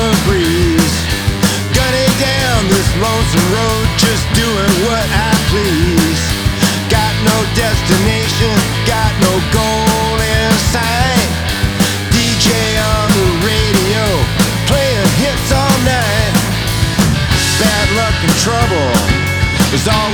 summer breeze. Gunning down this lonesome road, just doing what I please. Got no destination, got no goal in sight. DJ on the radio, playing hits all night. Bad luck and trouble is all